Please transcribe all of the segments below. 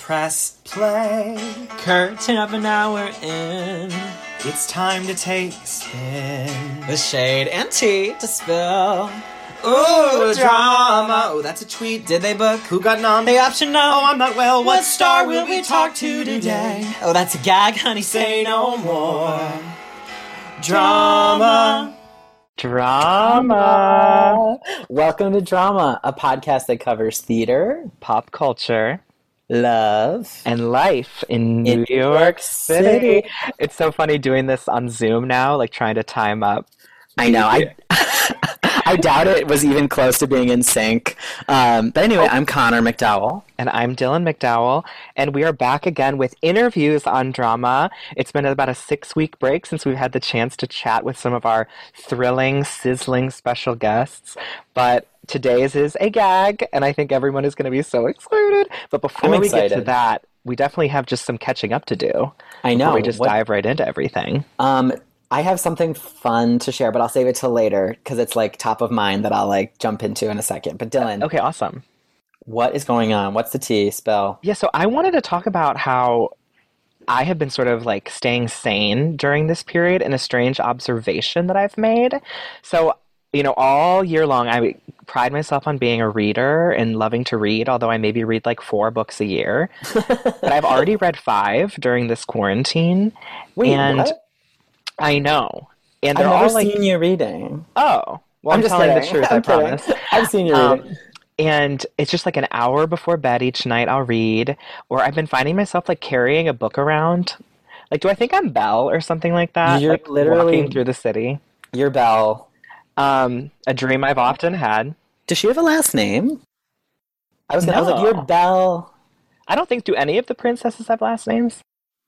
Press play. Curtain up an hour in. It's time to take a spin. With shade and tea to spill. Ooh, drama. Oh, that's a tweet. Did they book? Who got nom? The option no. Oh, I'm not well. What star will we talk to today? Oh, that's a gag, honey. Say no more. Drama. Drama. Welcome to Drama, a podcast that covers theater, pop culture, love, and life in New York City. It's so funny doing this on Zoom now, like trying to time up. I know. I doubt it was even close to being in sync. But anyway, I'm Connor McDowell. And I'm Dylan McDowell. And we are back again with interviews on Drama. It's been about a 6-week break since we've had the chance to chat with some of our thrilling, sizzling special guests. But today's is a gag, and I think everyone is going to be so excited. But before we get to that, we definitely have just some catching up to do. I know. Before we just dive right into everything. I have something fun to share, but I'll save it till later because it's like top of mind that I'll like jump into in a second. But Dylan. Okay, awesome. What is going on? What's the tea? Spell. Yeah, so I wanted to talk about how I have been sort of like staying sane during this period and a strange observation that I've made. So, you know, all year long, I pride myself on being a reader and loving to read, although I maybe read like 4 books a year. But I've already read 5 during this quarantine. Wait, what? I know. And I've they're never all like, seen you reading. Oh. Well, I'm just telling kidding. the truth, I'm I promise. kidding. I've seen you reading. And it's just like an hour before bed each night I'll read. Or I've been finding myself like carrying a book around. Like, do I think I'm Belle or something like that? You're like literally walking through the city. You're Belle. A dream I've often had. Does she have a last name? I was like, you're Belle. I don't think, do any of the princesses have last names?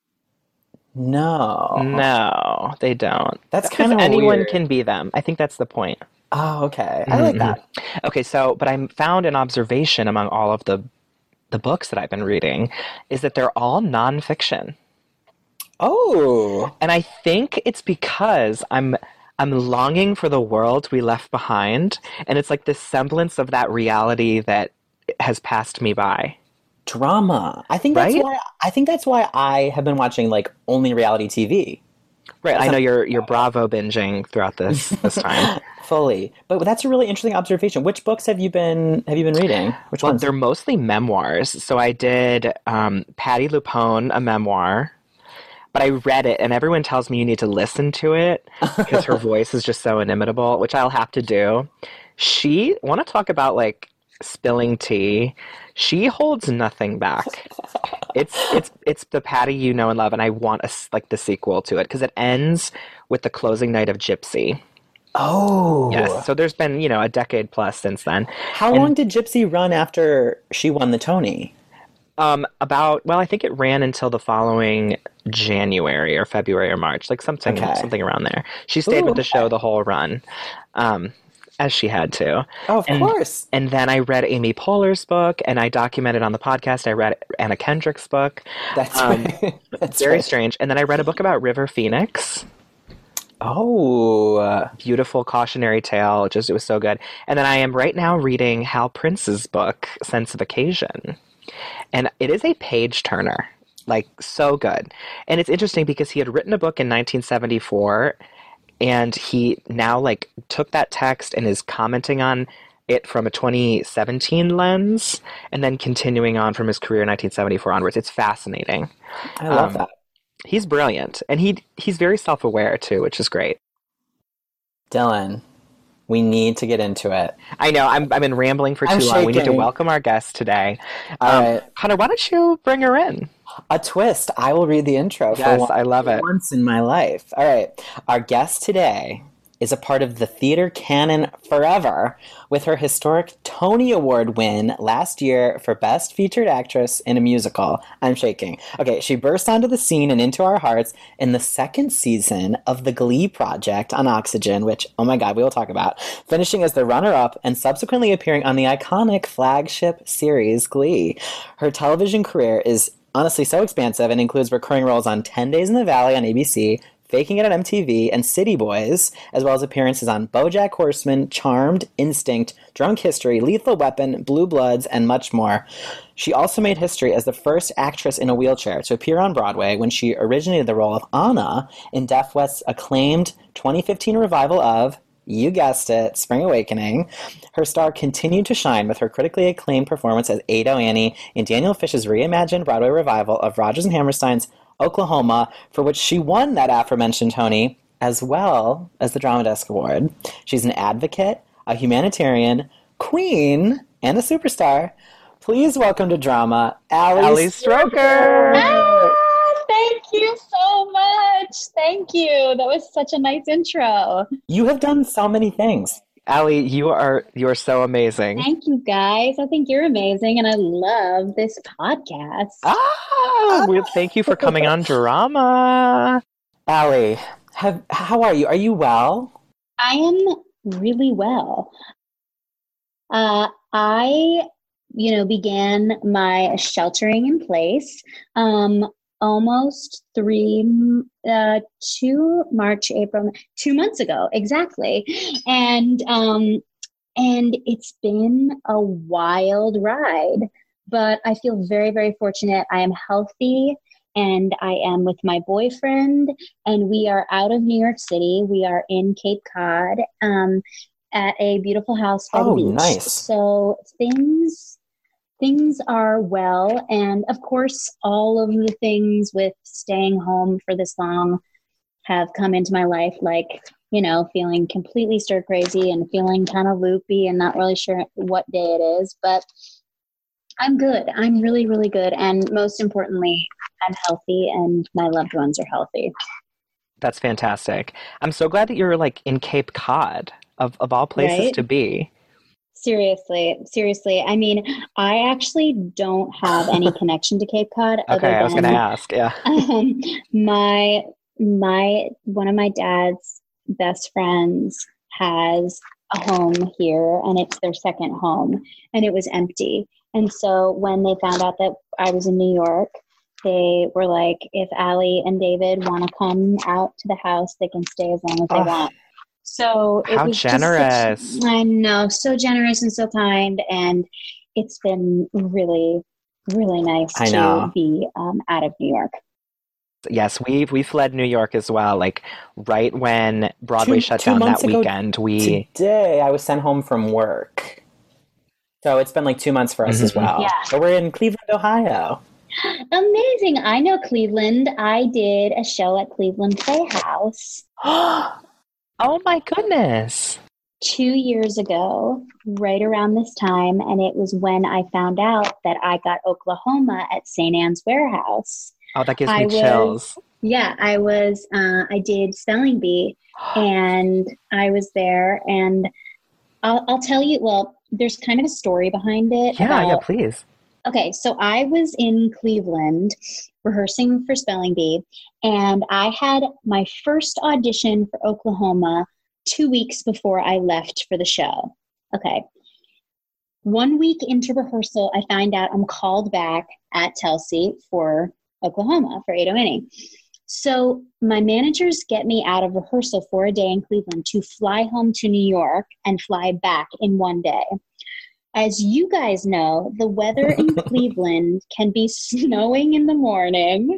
No, they don't. That's kind of anyone weird. can be them. I think that's the point. Oh, okay. I like that. Okay, but I found an observation among all of the books that I've been reading is that they're all nonfiction. Oh. And I think it's because I'm longing for the world we left behind, and it's like this semblance of that reality that has passed me by. Drama. I think that's why I have been watching like only reality TV. Right. I know you're Bravo binging throughout this time. Fully. But that's a really interesting observation. Which books have you been reading? Which ones? They're mostly memoirs. So I did Patti LuPone, a memoir. But I read it, and everyone tells me you need to listen to it because her voice is just so inimitable, which I'll have to do. She want to talk about like spilling tea. She holds nothing back. It's the Patti you know and love, and I want the sequel to it because it ends with the closing night of Gypsy. Oh, yes. So there's been a decade plus since then. How long did Gypsy run after she won the Tony? I think it ran until the following January or February or March, like something around there. She stayed with the show the whole run. As she had to. Oh, of course. And then I read Amy Poehler's book, and I documented on the podcast. I read Anna Kendrick's book. That's right. That's very strange. And then I read a book about River Phoenix. Oh. Beautiful cautionary tale. It was so good. And then I am right now reading Hal Prince's book, Sense of Occasion. And it is a page turner. Like, so good. And it's interesting because he had written a book in 1974, and he now took that text and is commenting on it from a 2017 lens and then continuing on from his career in 1974 onwards. It's fascinating. I love that. He's brilliant. And he's very self-aware too, which is great. Dylan, we need to get into it. I know. I've been rambling for too long. We need to welcome our guest today. All right. Connor, why don't you bring her in? A twist. I will read the intro. Yes, I love it. Once in my life. All right. Our guest today is a part of the theater canon forever with her historic Tony Award win last year for Best Featured Actress in a Musical. I'm shaking. Okay, she burst onto the scene and into our hearts in the 2nd season of The Glee Project on Oxygen, which, oh my God, we will talk about, finishing as the runner-up and subsequently appearing on the iconic flagship series Glee. Her television career is honestly so expansive and includes recurring roles on 10 Days in the Valley on ABC, Faking It on MTV, and City Boys, as well as appearances on BoJack Horseman, Charmed, Instinct, Drunk History, Lethal Weapon, Blue Bloods, and much more. She also made history as the first actress in a wheelchair to appear on Broadway when she originated the role of Anna in Deaf West's acclaimed 2015 revival of, you guessed it, Spring Awakening. Her star continued to shine with her critically acclaimed performance as Ado Annie in Daniel Fish's reimagined Broadway revival of Rodgers and Hammerstein's Oklahoma, for which she won that aforementioned Tony, as well as the Drama Desk Award. She's an advocate, a humanitarian, queen, and a superstar. Please welcome to Drama, Ali Stroker! Thank you so much. Thank you. That was such a nice intro. You have done so many things. Ali, you are so amazing. Thank you, guys. I think you're amazing, and I love this podcast. Thank you for coming on Drama. Ali, how are you? Are you well? I am really well. I began my sheltering in place almost 2 months ago, exactly. And it's been a wild ride, but I feel very, very fortunate. I am healthy and I am with my boyfriend, and we are out of New York City. We are in Cape Cod at a beautiful house by the beach. Oh, nice. So things are well, and of course all of the things with staying home for this long have come into my life, like feeling completely stir crazy and feeling kind of loopy and not really sure what day it is, but I'm good. I'm really, really good, and most importantly, I'm healthy and my loved ones are healthy. That's fantastic. I'm so glad that you're in Cape Cod, of all places Right? to be. Seriously. I mean, I actually don't have any connection to Cape Cod. Okay, I was going to ask. Yeah. My one of my dad's best friends has a home here, and it's their second home, and it was empty. And so when they found out that I was in New York, they were like, if Ali and David want to come out to the house, they can stay as long as they want. So it How was generous. I know, so generous and so kind, and it's been really, really nice to be out of New York. Yes, we fled New York as well. Right when Broadway shut down that weekend, Today I was sent home from work, so it's been 2 months for us as well. Yeah. But we're in Cleveland, Ohio. Amazing! I know Cleveland. I did a show at Cleveland Playhouse. Oh my goodness. 2 years ago, right around this time, and it was when I found out that I got Oklahoma at St. Anne's Warehouse. Oh, that gives me chills. Yeah, I did Spelling Bee, and I was there, and I'll tell you, well, there's kind of a story behind it. Yeah, please. Okay, so I was in Cleveland rehearsing for Spelling Bee, and I had my first audition for Oklahoma 2 weeks before I left for the show. Okay. 1 week into rehearsal, I find out I'm called back at Telsey for Oklahoma, for Ado Annie. So my managers get me out of rehearsal for a day in Cleveland to fly home to New York and fly back in one day. As you guys know, the weather in Cleveland can be snowing in the morning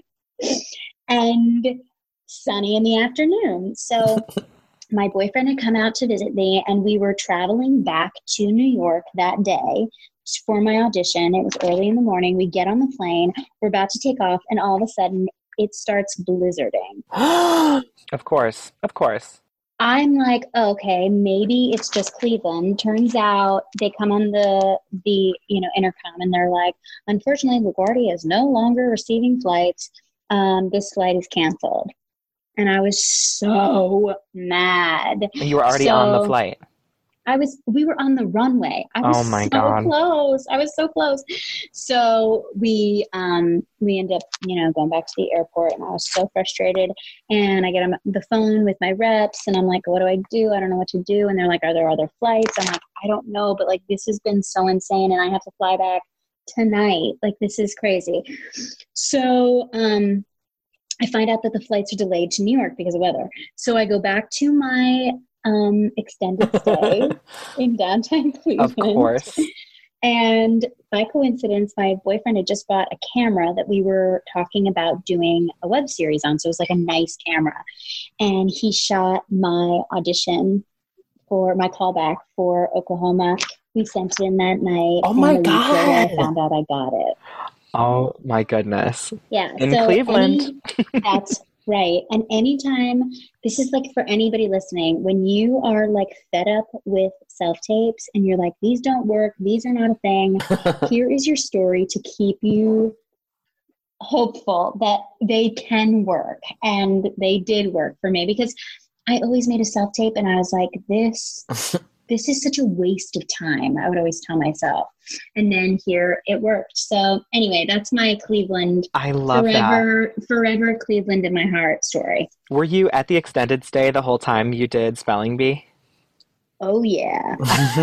and sunny in the afternoon. So my boyfriend had come out to visit me, and we were traveling back to New York that day for my audition. It was early in the morning. We get on the plane. We're about to take off, and all of a sudden, it starts blizzarding. Of course. I'm like, okay, maybe it's just Cleveland. Turns out they come on the intercom, and they're like, unfortunately, LaGuardia is no longer receiving flights. This flight is canceled. And I was so mad. You were already on the flight. We were on the runway. I was close. I was so close. So we end up, going back to the airport, and I was so frustrated. And I get on the phone with my reps, and I'm like, what do I do? I don't know what to do. And they're like, are there other flights? I'm like, I don't know, but this has been so insane, and I have to fly back tonight. This is crazy. So, I find out that the flights are delayed to New York because of weather. So I go back to my extended stay in downtown Cleveland. Of course. And by coincidence, my boyfriend had just bought a camera that we were talking about doing a web series on. So it was like a nice camera. And he shot my audition for my callback for Oklahoma. We sent it in that night. Oh my and a week later, God. I found out I got it. Oh my goodness. Yeah. In Cleveland. That's right. And anytime, this is like for anybody listening, when you are like fed up with self-tapes and you're like, these don't work, these are not a thing, here is your story to keep you hopeful that they can work. And they did work for me, because I always made a self-tape and I was like, this is such a waste of time. I would always tell myself. And then here it worked. So anyway, that's my Cleveland. I love that. Forever Cleveland in my heart story. Were you at the extended stay the whole time you did Spelling Bee? Oh, yeah.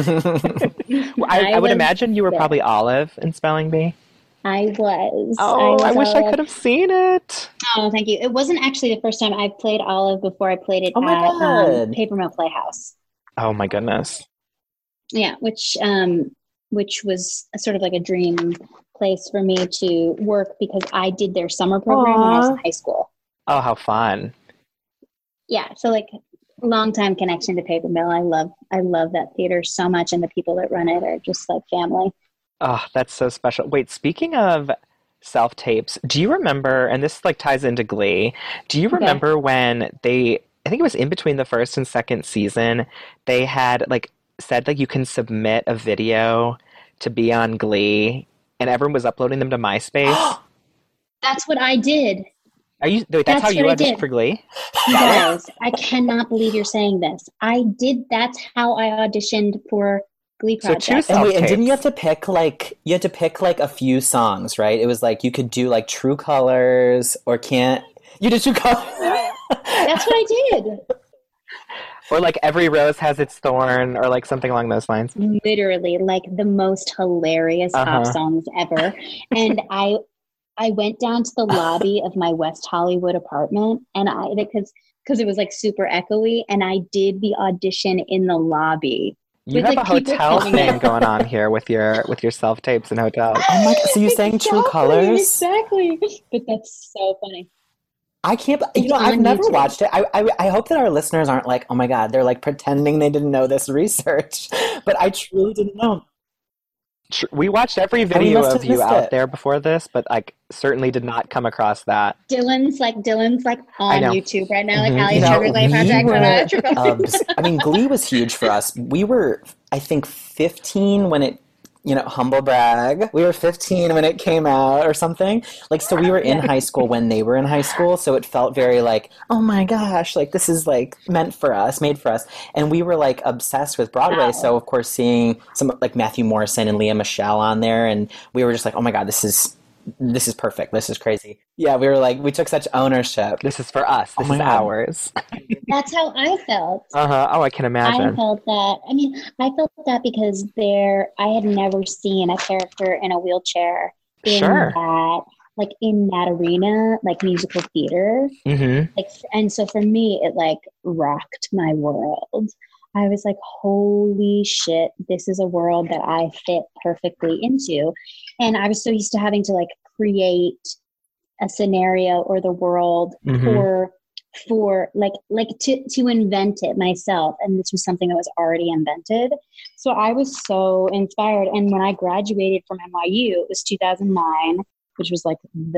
I would imagine you were probably Olive in Spelling Bee. I was. Oh, I wish I Olive. could have seen it. Oh, thank you. It wasn't actually the first time I played Olive before I played it Oh my at God. Paper Mill Playhouse. Oh my goodness. Yeah, which was a sort of like a dream place for me to work, because I did their summer program when I was in high school. Oh, how fun. Yeah, so like long time connection to Paper Mill. I love that theater so much, and the people that run it are just like family. Oh, that's so special. Wait, speaking of self-tapes, do you remember, and this like ties into Glee, do you remember when I think it was in between the first and second season, they had like said like you can submit a video to be on Glee, and everyone was uploading them to MySpace? That's what I did. That's how you what I auditioned did. for Glee? You guys, I cannot believe you're saying this. That's how I auditioned for Glee So Project. choose And wait, and self-tapes. didn't you had to pick like a few songs, right? It was like you could do like True Colors or Can't. You did True Colors. That's what I did. Or like Every Rose Has Its Thorn, or like something along those lines. Literally, like the most hilarious pop songs ever. And I went down to the lobby of my West Hollywood apartment, and because it was like super echoey, and I did the audition in the lobby. You With, have like, a people hotel coming thing in. going on here with your self-tapes and hotels. Oh my! So you sang True Colors? Exactly. But that's so funny. I can't. It's I've on never YouTube. watched it. I hope that our listeners aren't like, oh my God, they're like pretending they didn't know this research. But I truly didn't know. We watched every we video must of have you missed out it. there before this, but like certainly did not come across that. Dylan's like on know. YouTube right now, like Mhm. Allie's No, Sugar Glee Project. I mean, Glee was huge for us. We were, I think, 15 when it, humble brag. We were 15 when it came out or something. Like, so we were in high school when they were in high school. So it felt very like, oh my gosh, like this is like meant for us, made for us. And we were like obsessed with Broadway. Wow. So of course seeing some like Matthew Morrison and Leah Michele on there. And we were just like, oh my God, this is perfect. This is crazy. Yeah, we were like, we took such ownership. This is for us. This my is God. ours. That's how I felt. Oh, I can I imagine. felt that. I mean, I felt that because I had never seen a character in a wheelchair in Sure. in that arena, like musical theater. Mm-hmm. Like, and so for me, it like rocked my world. I was like, holy shit, this is a world that I fit perfectly into. And I was so used to having to like create a scenario or the world Mhm. for to invent it myself. And this was something that was already invented. So I was so inspired. And when I graduated from NYU, it was 2009, which was like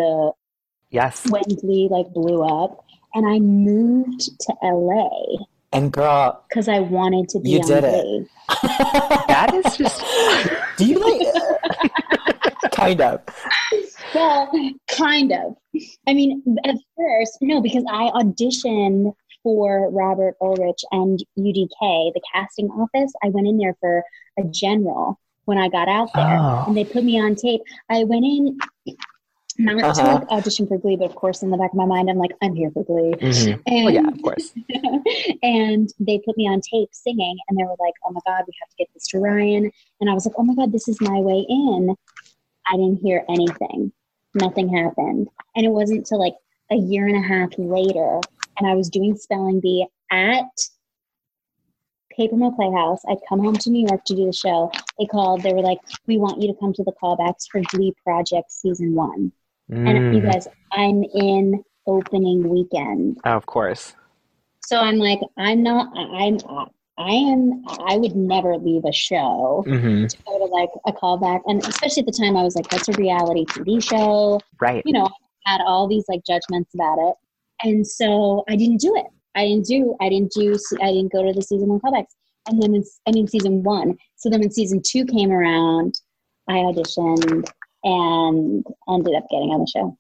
Yes. when Glee like blew up. And I moved to LA And girl, because I wanted to be You on did it. Glee. That is just do you like, kind of. Well, kind of. I mean, at first, no, because I auditioned for Robert Ulrich and UDK, the casting office. I went in there for a general when I got out there, Oh. and they put me on tape. I went in not to like, audition for Glee, but of course, in the back of my mind, I'm like, I'm here for Glee. Mhm. And, Well, yeah, of course. and they put me on tape singing, and they were like, oh my God, we have to get this to Ryan. And I was like, oh my God, this is my way in. I didn't hear anything. Nothing happened. And it wasn't till like a year and a half later, and I was doing spelling bee at Paper Mill Playhouse. I'd come home to New York to do the show. They called. They were like, "We want you to come to the callbacks for Glee Project Season 1." And you guys, I'm in opening weekend. Oh, of course. So I'm like, I would never leave a show to go to like a callback. And especially at the time I was like, that's a reality TV show. Right. You know, I had all these like judgments about it. And so I didn't do it. I didn't go to the season 1 callbacks. And then season 1. So then when season 2 came around, I auditioned and ended up getting on the show.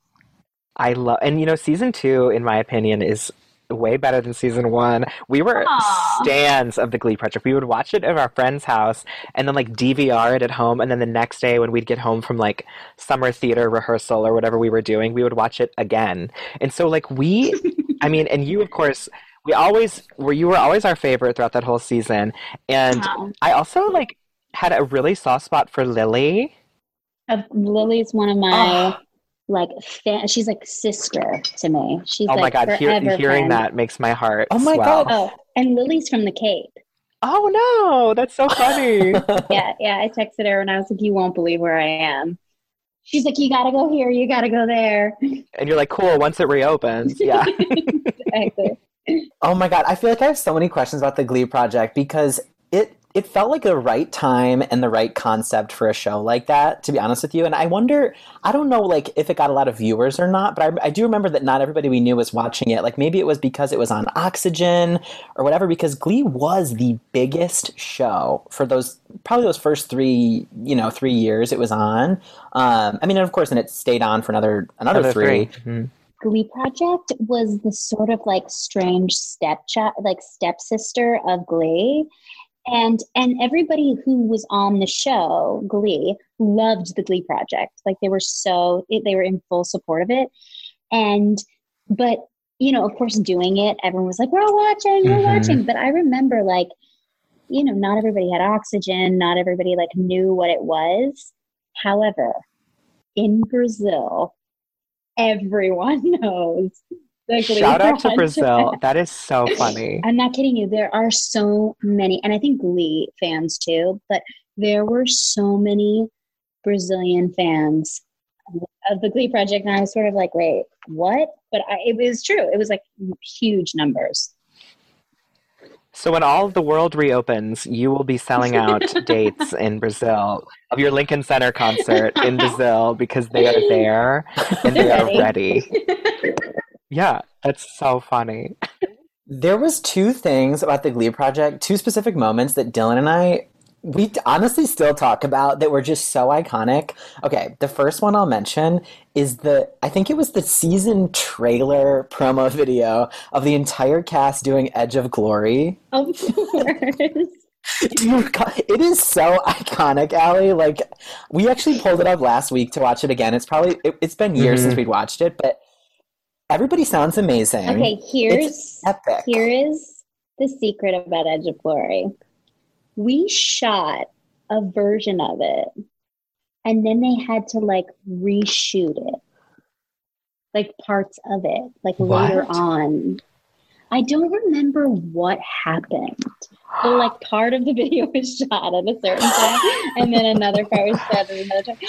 And season 2, in my opinion, is way better than season 1. We were stans of the Glee Project. We would watch it at our friend's house and then like DVR it at home, and then the next day when we'd get home from like summer theater rehearsal or whatever we were doing, we would watch it again. And so like and you of course, you were always our favorite throughout that whole season. And I also like had a really soft spot for Lily. Lily's one of my she's like sister to me. She's my God, hearing that makes my heart swell. God. Oh, and Lily's from the Cape. Oh no, that's so funny. yeah, I texted her and I was like, you won't believe where I am. She's like, you gotta go here, you gotta go there. And you're like, cool, once it reopens. Yeah. Exactly. Oh my God, I feel like I have so many questions about the Glee Project because it felt like the right time and the right concept for a show like that, to be honest with you. And I wonder, I don't know like if it got a lot of viewers or not, but I do remember that not everybody we knew was watching it. Like maybe it was because it was on Oxygen or whatever, because Glee was the biggest show for those first 3 years it was on. And of course, and it stayed on for another 3. Mm-hmm. Glee Project was the sort of like strange stepsister of Glee. And everybody who was on the show, Glee, loved the Glee Project. Like they were in full support of it. But of course doing it, everyone was like, we're watching. But I remember like, not everybody had Oxygen. Not everybody like knew what it was. However, in Brazil, everyone knows. Shout out to Brazil. That is so funny. I'm not kidding you. There are so many, and I think Glee fans too, but there were so many Brazilian fans of the Glee Project. And I was sort of like, wait, what? But it was true. It was like huge numbers. So when all of the world reopens, you will be selling out dates in Brazil of your Lincoln Center concert in Brazil because they are there and they are ready. Yeah, that's so funny. There was 2 things about the Glee Project, 2 specific moments that Dylan and we honestly still talk about that were just so iconic. Okay, the first one I'll mention is I think it was the season trailer promo video of the entire cast doing Edge of Glory. Of course. Dude, it is so iconic, Allie. Like, we actually pulled it up last week to watch it again. It's been years since we'd watched it, but everybody sounds amazing. Okay, it's epic. Here is the secret about Edge of Glory. We shot a version of it, and then they had to like reshoot it, like parts of it, like later on. I don't remember what happened. So like part of the video was shot at a certain time, and then another part was shot at another time.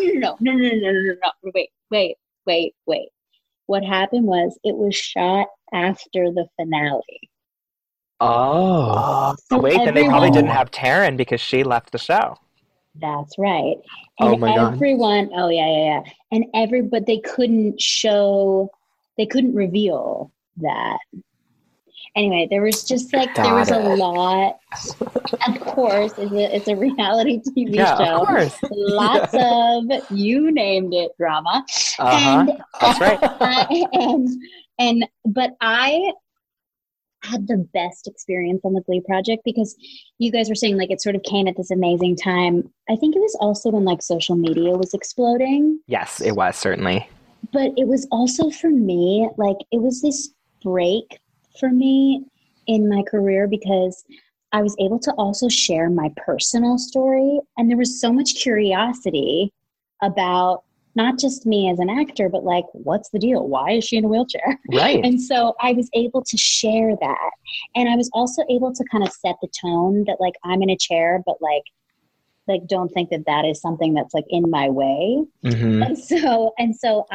No. Wait. What happened was it was shot after the finale. Oh. So wait, then they probably didn't have Taryn because she left the show. That's right. And everyone, God. Oh yeah. But they couldn't reveal that. Anyway, there was just like, there was a lot. Of course, it's a reality TV show. Of course. Lots of, you named it, drama. That's right. But I had the best experience on the Glee Project because you guys were saying like it sort of came at this amazing time. I think it was also when like social media was exploding. Yes, it was, certainly. But it was also for me, like it was this break for me in my career because I was able to also share my personal story. And there was so much curiosity about not just me as an actor, but like, what's the deal? Why is she in a wheelchair? Right. And so I was able to share that. And I was also able to kind of set the tone that like, I'm in a chair, but like don't think that that is something that's like in my way. Mm-hmm. And so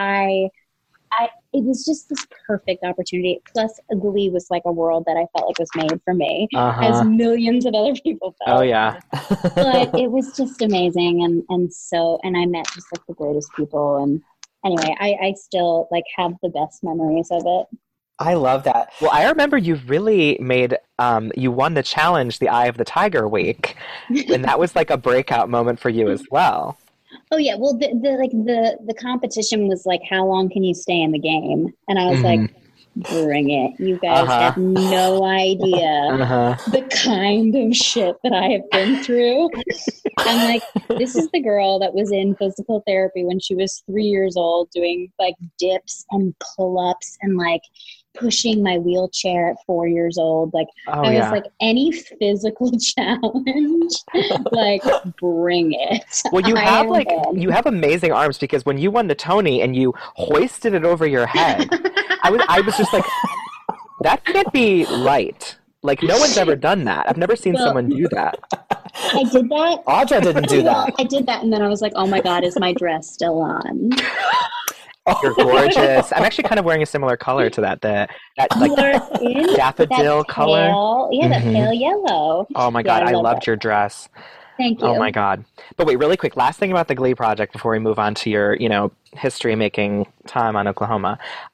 it was just this perfect opportunity. Plus, Glee was like a world that I felt like was made for me, as millions of other people felt. Oh yeah. But it was just amazing, and I met just like the greatest people. And anyway, I still like have the best memories of it. I love that. Well, I remember you really made, you won the challenge, the Eye of the Tiger week, and that was like a breakout moment for you as well. Oh yeah, well the competition was like, how long can you stay in the game? And I was like, bring it. You guys have no idea the kind of shit that I have been through. I'm like, this is the girl that was in physical therapy when she was 3 years old, doing like dips and pull-ups and like pushing my wheelchair at 4 years old. Like I was like, any physical challenge, like bring it. Well, you have amazing arms, because when you won the Tony and you hoisted it over your head, I was just like, that can't be light. Like, no one's ever done that. I've never seen someone do that. I did that. Audra didn't do that. I did that, and then I was like, oh my God, is my dress still on? You're gorgeous. I'm actually kind of wearing a similar color to that like daffodil color. That pale yellow. Oh my God, I loved your dress. Thank you. Oh my God. But wait, really quick, last thing about the Glee project before we move on to your, history-making time on Oklahoma.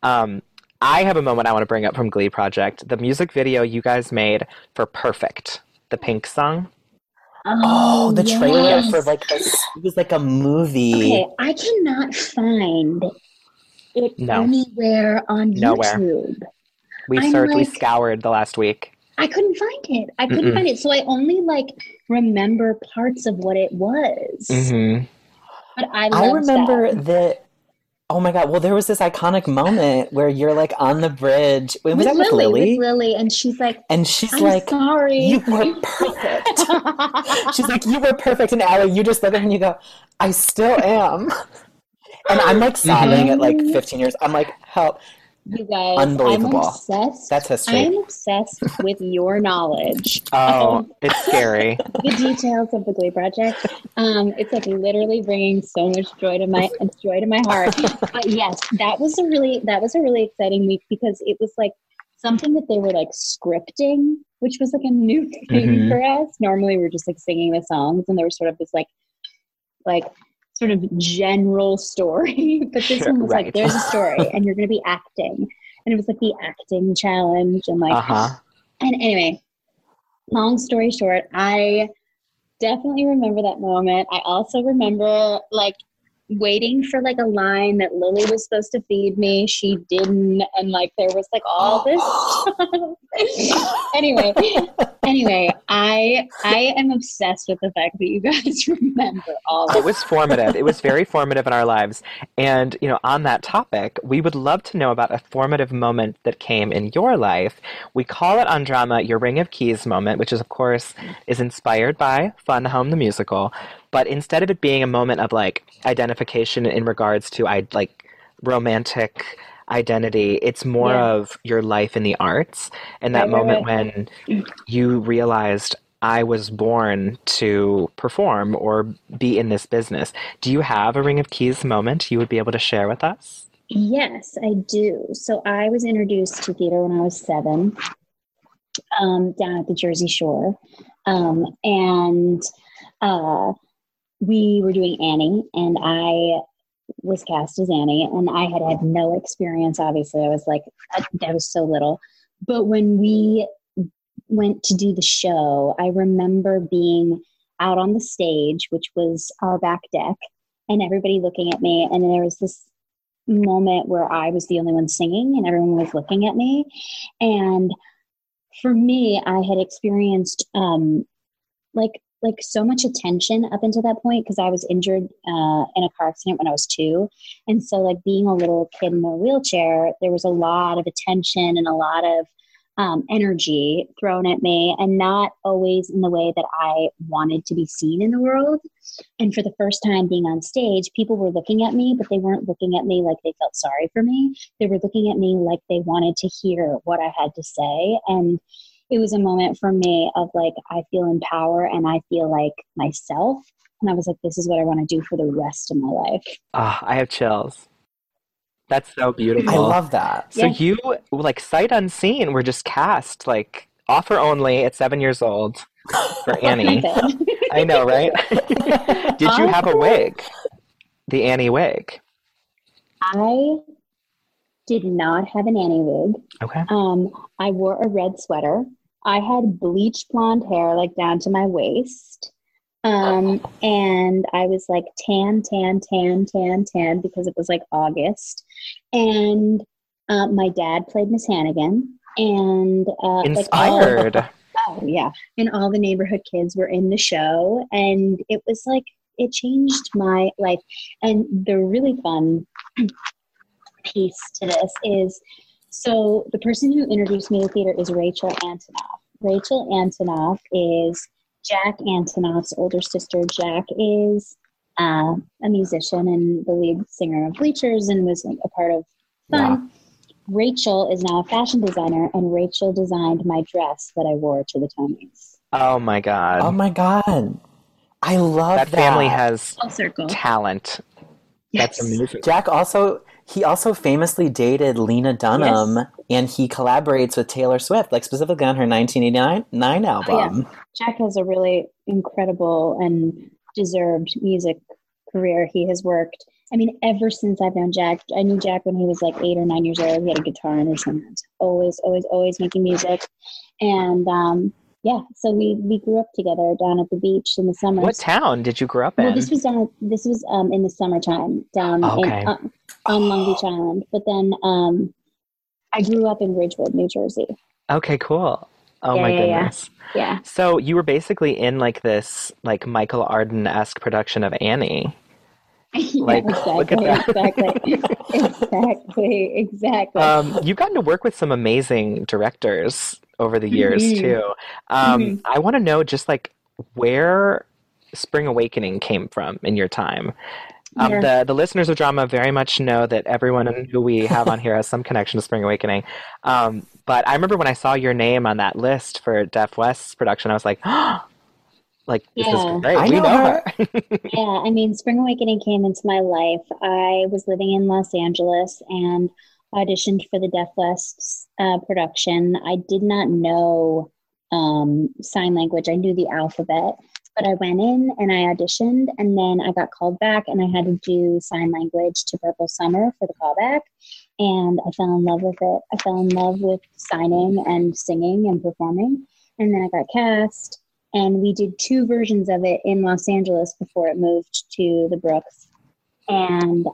I have a moment I want to bring up from Glee Project. The music video you guys made for Perfect, the Pink song. Oh, the trailer for like it was like a movie. Okay, I cannot find it anywhere on YouTube. We scoured the last week. I couldn't find it. Find it. So I only like remember parts of what it was. Mm-hmm. But I remember that. Oh my God. Well, there was this iconic moment where you're like on the bridge. Wait, was that with Lily? With Lily, and she's like, I'm like, sorry. You were perfect. She's like, you were perfect. And Allie, you just look at her and you go, I still am. And I'm like sobbing at like 15 years. I'm like, help. You guys, unbelievable. I'm obsessed. That's history. I'm obsessed with your knowledge. Oh, it's scary. The details of the Glee Project. It's like literally bringing so much joy to my heart. But yes, that was a really exciting week, because it was like something that they were like scripting, which was like a new thing for us. Normally we're just like singing the songs, and there was sort of this like sort of general story, but this one was like, there's a story and you're going to be acting. And it was like the acting challenge and like, and anyway, long story short, I definitely remember that moment. I also remember like waiting for like a line that Lily was supposed to feed me. She didn't. And like, there was like all this stuff. Anyway, I am obsessed with the fact that you guys remember all of it. Was formative. It was very formative in our lives. And, on that topic, we would love to know about a formative moment that came in your life. We call it on Drama your Ring of Keys moment, which is, of course, is inspired by Fun Home the Musical. But instead of it being a moment of like identification in regards to like romantic identity, it's more of your life in the arts, and that moment when you realized I was born to perform or be in this business. Do you have a Ring of Keys moment you would be able to share with us? Yes, I do. So I was introduced to theater when I was 7, down at the Jersey Shore, and we were doing Annie, and I was cast as Annie, and I had no experience. Obviously, I was so little. But when we went to do the show, I remember being out on the stage, which was our back deck, and everybody looking at me. And there was this moment where I was the only one singing, and everyone was looking at me. And for me, I had experienced like so much attention up until that point, because I was injured in a car accident when I was 2. And so like being a little kid in a wheelchair, there was a lot of attention and a lot of energy thrown at me, and not always in the way that I wanted to be seen in the world. And for the first time being on stage, people were looking at me, but they weren't looking at me like they felt sorry for me. They were looking at me like they wanted to hear what I had to say. And it was a moment for me of like, I feel in power and I feel like myself. And I was like, this is what I want to do for the rest of my life. Ah, I have chills. That's so beautiful. I love that. So Yeah. you, like, sight unseen, were just cast, like, offer only at 7 years old for Annie. I know, right? Did you have a wig? The Annie wig? I did not have an Annie wig. Okay. I wore a red sweater. I had bleach blonde hair, like down to my waist. And I was like tan because it was like August. And my dad played Miss Hannigan. And Inspired. oh yeah. And all the neighborhood kids were in the show. And it was like, it changed my life. And the really fun piece to this is, so the person who introduced me to theater is Rachel Antonoff. Rachel Antonoff is Jack Antonoff's older sister. Jack is a musician and the lead singer of Bleachers and was like a part of Fun. Yeah. Rachel is now a fashion designer, and Rachel designed my dress that I wore to the Tonys. Oh my God. Oh my God. I love that. That family has Full circle. Talent. Yes. That's amazing. Jack also famously dated Lena Dunham, Yes. and he collaborates with Taylor Swift, like specifically on her 1989 album. Oh, yeah. Jack has a really incredible and deserved music career. He has worked, I mean, ever since I've known Jack. I knew Jack when he was like 8 or 9 years old. He had a guitar in his hand, always making music. And yeah, so we grew up together down at the beach in the summer. What town did you grow up in? Well, this was in the summertime down on Long Beach Island. But then I grew up in Ridgewood, New Jersey. Okay, cool. Oh my goodness. Yeah. So you were basically in like this like Michael Arden-esque production of Annie. Like, look at that. Exactly. You've gotten to work with some amazing directors over the years too. I want to know just like where Spring Awakening came from in your time. The listeners of Drama very much know that everyone who we have on here has some connection to Spring Awakening. But I remember when I saw your name on that list for Deaf West's production, I was like, like, this is great. I know her. Yeah, I mean, Spring Awakening came into my life. I was living in Los Angeles and auditioned for the Deaf West production. I did not know sign language. I knew the alphabet. But I went in and I auditioned, and then I got called back, and I had to do sign language to Purple Summer for the callback. And I fell in love with it. I fell in love with signing and singing and performing. And then I got cast, and we did 2 versions of it in Los Angeles before it moved to the Brooks. And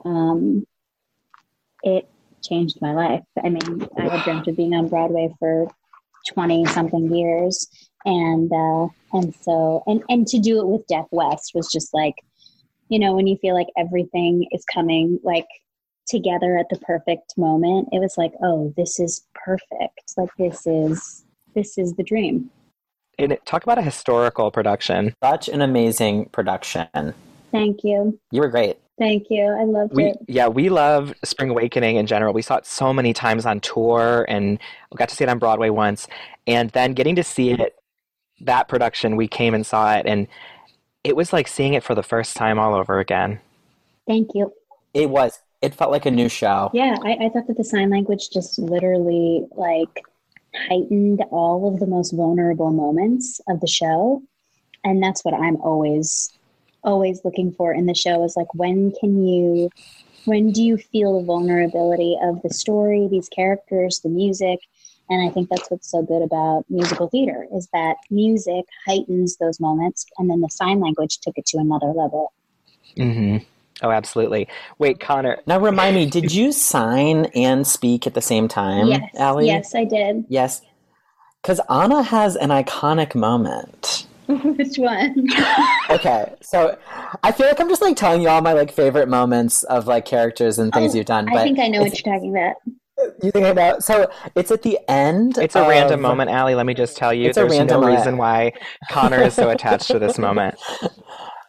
it changed my life. I mean, I had dreamt of being on Broadway for 20-something years. And so to do it with Deaf West was just like, you know, when you feel like everything is coming like together at the perfect moment, it was like, oh, this is perfect. Like this is the dream. And talk about a historical production. Such an amazing production. Thank you. You were great. Thank you. I loved it. Yeah, we love Spring Awakening in general. We saw it so many times on tour, and we got to see it on Broadway once. And then getting to see it, that production, we came and saw it, and it was like seeing it for the first time all over again. Thank you. It was. It felt like a new show. Yeah, I thought that the sign language just literally like heightened all of the most vulnerable moments of the show. And that's what I'm always looking for in the show is like, when do you feel the vulnerability of the story, these characters, the music? And I think that's what's so good about musical theater is that music heightens those moments, and then the sign language took it to another level. Mm-hmm. Oh, absolutely. Wait, Connor. Now remind me, did you sign and speak at the same time, Yes, Allie? yes, I did. Yes. Because Anna has an iconic moment. Which one? Okay, so I feel like I'm just like telling you all my like favorite moments of like characters and things you've done. But I think I know what you're talking about. You think I know? So it's at the end. It's a random moment, Allie. Let me just tell you, there's no reason why Connor is so attached to this moment.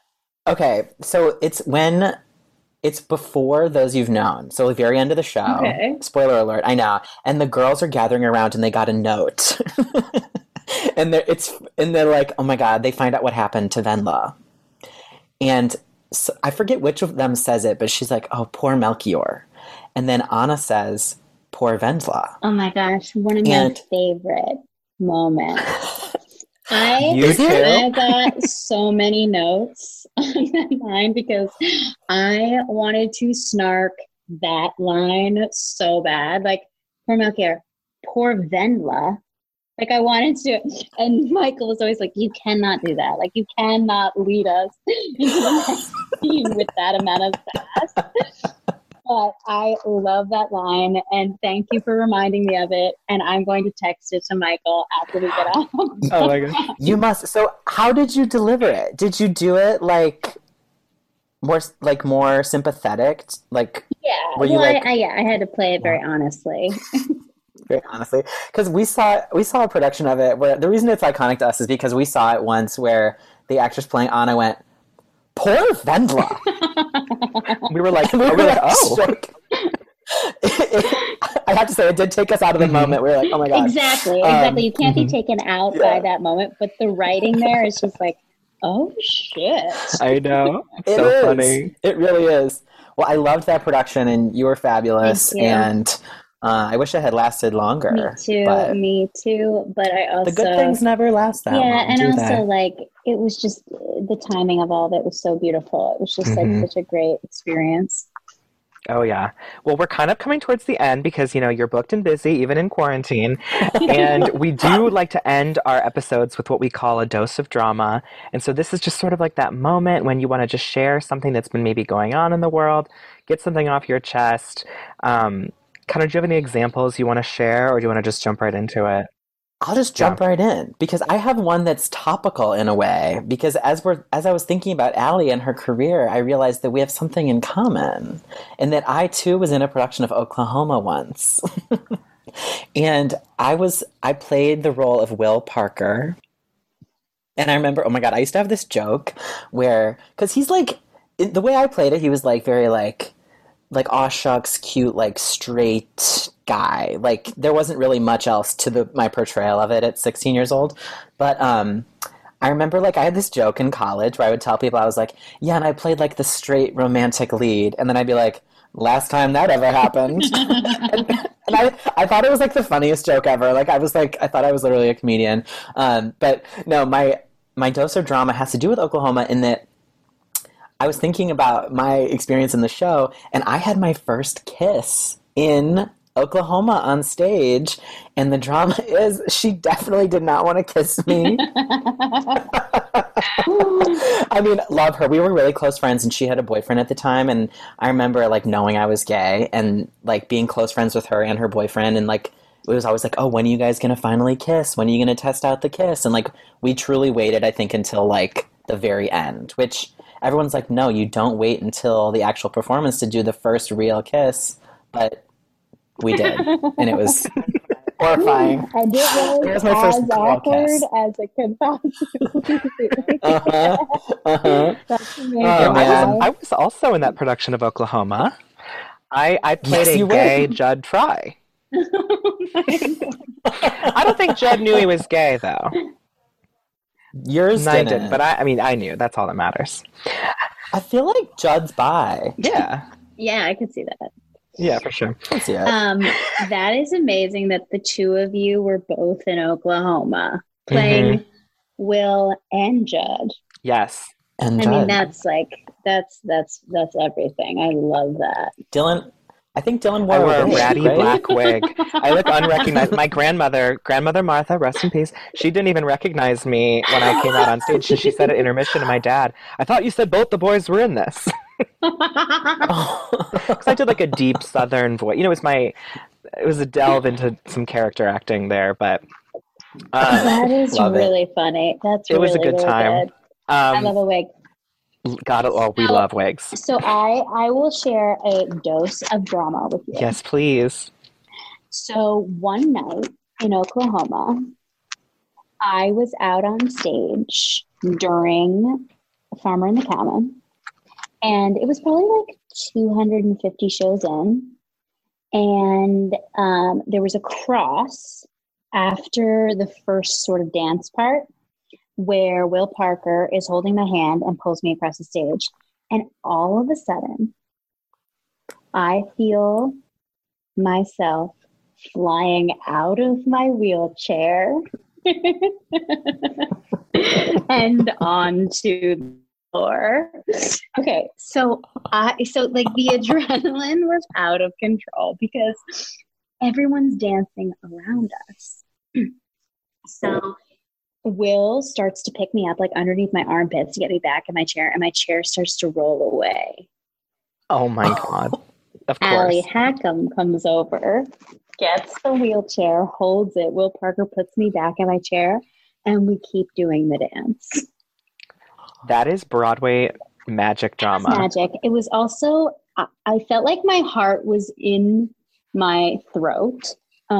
Okay, so it's before Those You've Known. So the very end of the show. Okay. Spoiler alert, I know. And the girls are gathering around and they got a note. And they're like, oh my god, they find out what happened to Venla. And so, I forget which of them says it, but she's like, oh, poor Melchior. And then Anna says, poor Venla. Oh my gosh, one of my And favorite moments. I You too? I got so many notes on that line because I wanted to snark that line so bad. Like, poor Melchior, poor Venla. Like, I wanted to. And Michael was always like, you cannot do that. Like, you cannot lead us into the next scene with that amount of sass. But I love that line, and thank you for reminding me of it. And I'm going to text it to Michael after we get off. Oh my gosh. you must. So how did you deliver it? Did you do it more sympathetic? Like, Yeah, were you well, like, I had to play it very honestly. very honestly, because we saw a production of it where the reason it's iconic to us is because we saw it once where the actress playing Anna went, poor Vendla. we were like, oh. shook. I have to say, it did take us out of the moment. We were like, oh my god. Exactly. You can't be taken out by that moment, but the writing there is just like, oh shit. I know. It So is. funny. It really is. Well, I loved that production, and you were fabulous. Thank you. And I wish it had lasted longer. Me too. But I also The good things never last that long. and do also they? like it was just the timing of all of it was so beautiful. It was just like such a great experience. Oh, yeah. Well, we're kind of coming towards the end because, you're booked and busy, even in quarantine. And we do like to end our episodes with what we call a dose of drama. And so this is just sort of like that moment when you want to just share something that's been maybe going on in the world, get something off your chest. Do you have any examples you want to share, or do you want to just jump right into it? I'll just jump right in because I have one that's topical in a way. Because as I was thinking about Allie and her career, I realized that we have something in common, and that I too was in a production of Oklahoma once, and I played the role of Will Parker, and I remember, oh my god, I used to have this joke where because he's like the way I played it, he was like very like aw shucks, cute, like straight guy. Like there wasn't really much else to my portrayal of it at 16 years old. But I remember like I had this joke in college where I would tell people I was like, yeah, and I played like the straight romantic lead, and then I'd be like, last time that ever happened. and I thought it was like the funniest joke ever. Like I thought I was literally a comedian. But no, my dose of drama has to do with Oklahoma in that I was thinking about my experience in the show, and I had my first kiss in Oklahoma on stage, and the drama is she definitely did not want to kiss me. I mean, love her. We were really close friends, and she had a boyfriend at the time, and I remember like knowing I was gay and like being close friends with her and her boyfriend, and like it was always like, oh, when are you guys gonna finally kiss? When are you gonna test out the kiss? And like we truly waited, I think, until like the very end, which everyone's like, no, you don't wait until the actual performance to do the first real kiss, but we did, and it was horrifying. I didn't It was realize my first as real awkward kiss. as it could possibly be. That's amazing. man. I was also in that production of Oklahoma. I played Yes, a you were. gay Judd Fry. I don't think Judd knew he was gay, though. Yours I didn't. didn't, but I mean, I knew. That's all that matters. I feel like Judd's bi. Yeah. Yeah, I could see that. Yeah, for sure. I see it. That is amazing that the two of you were both in Oklahoma playing Will and Judd. Yes. And I Judd. mean, that's everything. I love that. Dylan. I think Dylan wore I wore a a wig, ratty right? black wig. I look unrecognized. My grandmother Martha, rest in peace, she didn't even recognize me when I came out on stage. She said at intermission to my dad, I thought you said both the boys were in this. Because I did like a deep Southern voice. It was a delve into some character acting there, but That is Love it. really funny. That's it really, was a good really time. good. I love a wig. God, oh, we love wigs. So I will share a dose of drama with you. Yes, please. So one night in Oklahoma, I was out on stage during Farmer and the Cowman. And it was probably like 250 shows in. And there was a cross after the first sort of dance part where Will Parker is holding my hand and pulls me across the stage. And all of a sudden, I feel myself flying out of my wheelchair and onto the floor. Okay, so like the adrenaline was out of control because everyone's dancing around us. So Will starts to pick me up like underneath my armpits to get me back in my chair, and my chair starts to roll away. Oh my God. Of course. Allie Hackham comes over, gets the wheelchair, holds it. Will Parker puts me back in my chair, and we keep doing the dance. That is Broadway magic drama. Magic. It was also, I felt like my heart was in my throat.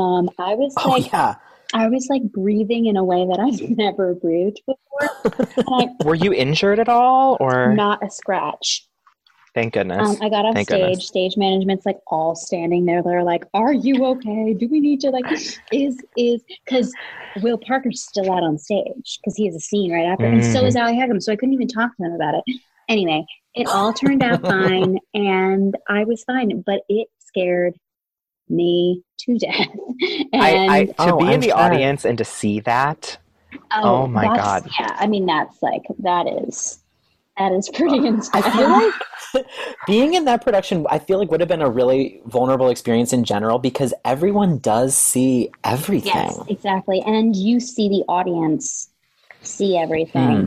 I was like breathing in a way that I've never breathed before. Were you injured at all, or not a scratch? Thank goodness. I got off Thank stage. goodness. Stage management's like all standing there. They're like, "Are you okay? Do we need to like is because Will Parker's still out on stage because he has a scene right after, and so is Allie Hackham. So I couldn't even talk to him about it. Anyway, it all turned out fine, and I was fine, but it scared me to death. And to be in the audience and to see that. Oh my God. Yeah, I mean that is pretty intense. I feel like being in that production, I feel like would have been a really vulnerable experience in general because everyone does see everything. Yes, exactly. And you see the audience see everything.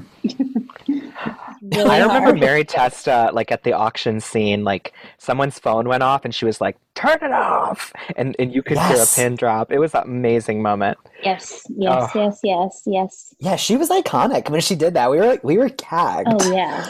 Really I remember hard. Mary Testa, like at the auction scene, like someone's phone went off and she was like, "Turn it off!" And you could hear a pin drop. It was an amazing moment. Yes. Yeah, she was iconic when she did that. We were gagged. Oh yeah.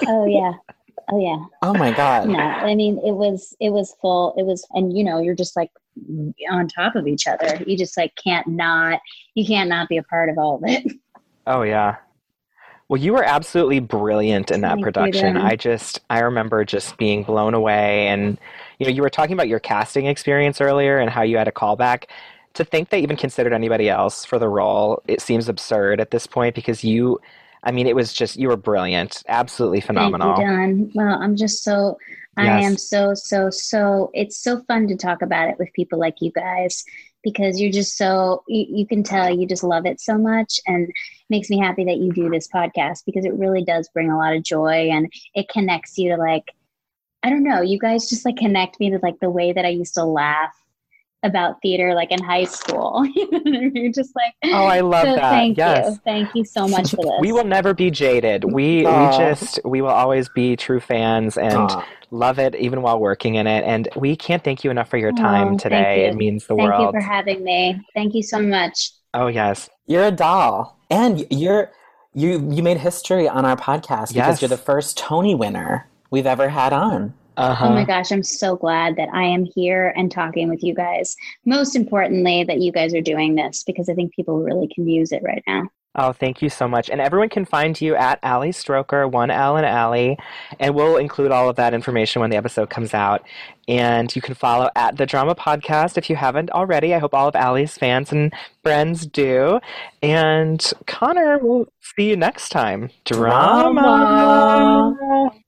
Oh my God. No, I mean it was full. It was, and you're just like on top of each other. You just like can't not be a part of all of it. Oh yeah. Well, you were absolutely brilliant in that Thank you, production. Dan. I remember just being blown away. And, you were talking about your casting experience earlier and how you had a callback. To think they even considered anybody else for the role, it seems absurd at this point because it was just, you were brilliant. Absolutely phenomenal. Thank you, Don. Well, I'm just so, Yes. I am so, it's so fun to talk about it with people like you guys because you're just so, you can tell you just love it so much, and makes me happy that you do this podcast because it really does bring a lot of joy, and it connects you to like, I don't know, you guys just like connect me to like the way that I used to laugh about theater like in high school. You're just like, oh, I love that. Thank you so much for this. We will never be jaded. We will always be true fans and love it even while working in it. And we can't thank you enough for your time today. It means the world. Thank you for having me. Thank you so much. Oh yes. You're a doll. And you made history on our podcast because you're the first Tony winner we've ever had on. Uh-huh. Oh my gosh, I'm so glad that I am here and talking with you guys. Most importantly, that you guys are doing this because I think people really can use it right now. Oh, thank you so much. And everyone can find you at Allie Stroker, 1L in Allie, and we'll include all of that information when the episode comes out. And you can follow at The Drama Podcast if you haven't already. I hope all of Allie's fans and friends do. And Connor, we'll see you next time. Drama.